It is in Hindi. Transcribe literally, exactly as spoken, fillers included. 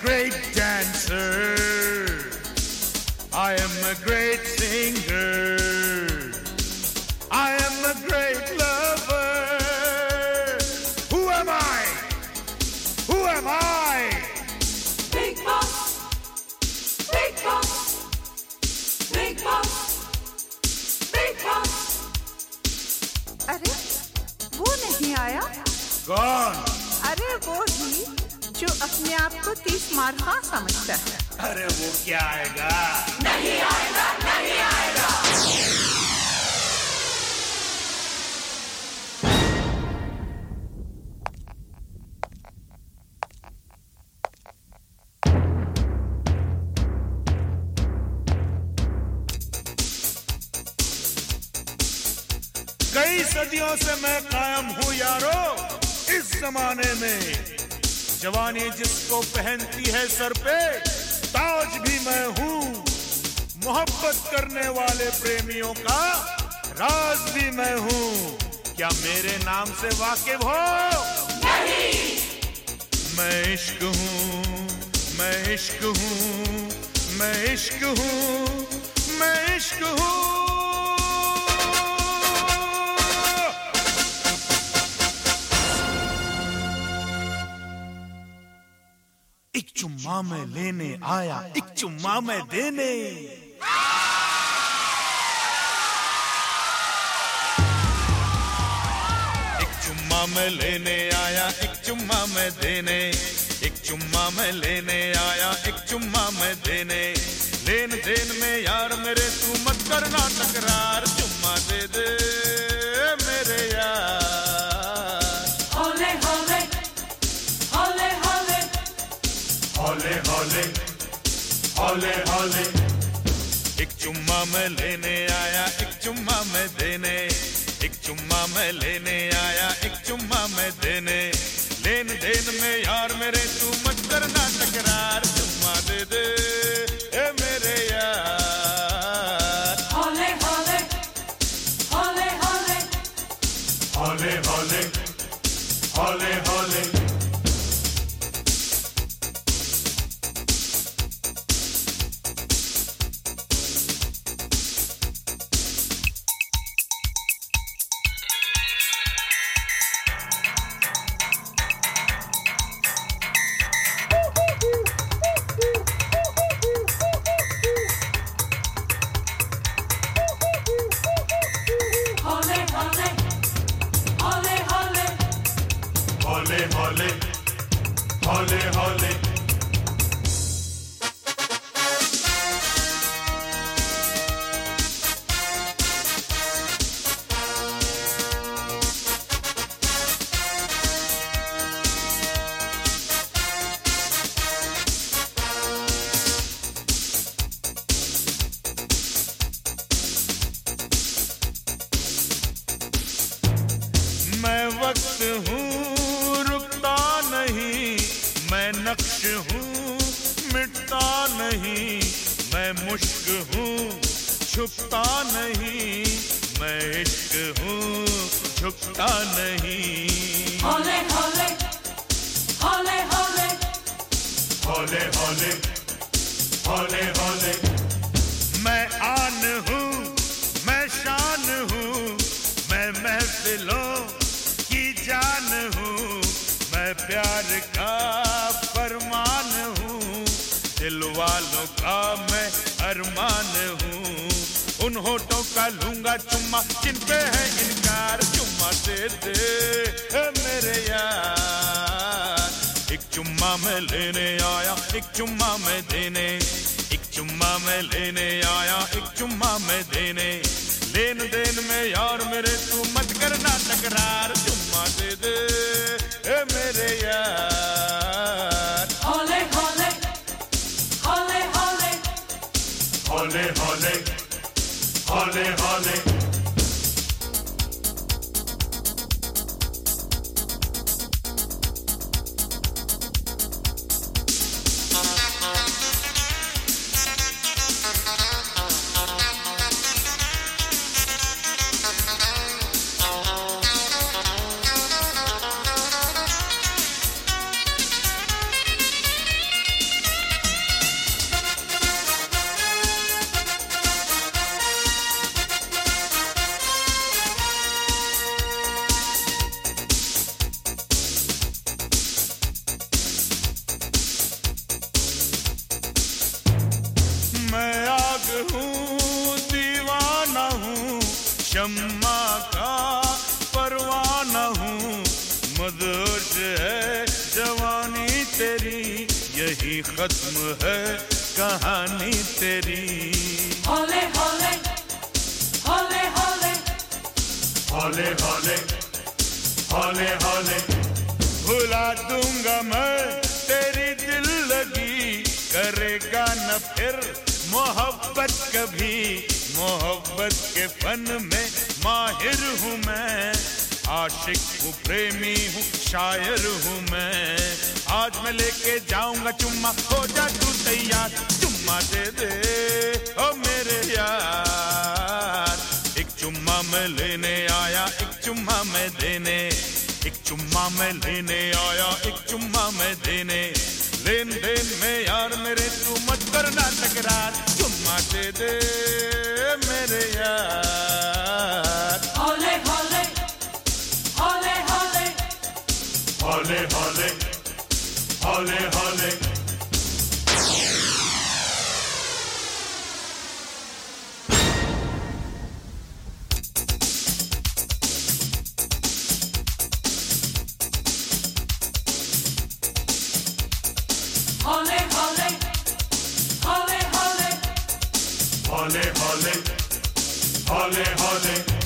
great dancer. I am a great singer. I am a great lover. Who am I? Who am I? Big boss. Big boss. Big boss. Big boss. अरे वो नहीं आया? कौन? अरे वो ही जो अपने आप को तीस मारखा समझता है। अरे वो क्या आएगा? नहीं आएगा, नहीं आएगा। कई सदियों से मैं कायम हूँ यारो इस जमाने में। जवानी जिसको पहनती है सर पे ताज भी मैं हूँ। मोहब्बत करने वाले प्रेमियों का राज भी मैं हूँ। क्या मेरे नाम से वाकिफ हो? नहीं। मैं इश्क हूँ, मैं इश्क हूँ, मैं इश्क हूँ, मैं इश्क हूँ। एक चुम्मा मैं लेने आया, एक चुम्मा मैं देने। एक चुम्मा मैं लेने आया, एक चुम्मा मैं देने। एक चुम्मा मैं लेने आया, एक चुम्मा मैं देने। लेन देन में यार मेरे तू मत करना तकरार। चुम्मा दे दे मेरे यार। होले होले होले होले हौले हौले हौले हौले। एक चुम्मा मैं लेने आया, एक चुम्मा मैं देने। एक चुम्मा मैं लेने आया, एक चुम्मा मैं देने। लेन देन में यार मेरे तू मत करना तकरार। चुम्मा दे दे ए मेरे यार। होले होले होले होले हौले हौले हौले हौले। होले होले होले होले हौले हौले हौले हौले। मैं वक्त हूँ रुकता नहीं, मैं नक्श हूँ मिटता नहीं। मैं मुश्क हूँ छुपता नहीं, मैं इश्क हूँ झुकता नहीं। होले होले होले होले हौले हौले हौले हौले। मैं आन हूँ मैं शान हूँ, मैं महफिलों की जान हूँ। मैं प्यार का फरमान हूँ, दिल वालों का मैं अरमान हूँ। उन होठों का लूंगा चुम्मा जिन पे है इनकार। चुम्मा दे दे ए मेरे यार। एक चुम्मा मैं लेने आया, एक चुम्मा मैं देने। एक चुम्मा मैं लेने आया, एक चुम्मा मैं देने। लेन देन में यार मेरे तू मत करना तकरार। चुम्मा दे दे ए मेरे यार। होले होले होले होले हौले हौले हौले हौले। मैं आग हूँ दीवाना हूँ, शम्मा का परवाना हूँ, मदहोश है जवानी तेरी, यही खत्म है कहानी तेरी। होले होले होले होले होले होले होले होले, भुला दूंगा मैं तेरी दिल लगी, करेगा न फिर मोहब्बत कभी, मोहब्बत के फन में माहिर हूँ मैं, आशिक हूँ प्रेमी हूँ शायर हूँ मैं, आज मैं लेके जाऊंगा चुम्मा, हो जा तू तैयार, चुम्मा दे दे ओ मेरे यार, एक चुम्मा मैं लेने आया, एक चुम्मा मैं देने, एक चुम्मा मैं लेने आया, एक चुम्मा मैं देने, लेन देन में यार मेरे तू मत करना तकरार, चुम्मा दे दे मेरे यार। होले होले होले होले होले होले होले होले, होले होले होले होले होले होले होले होले।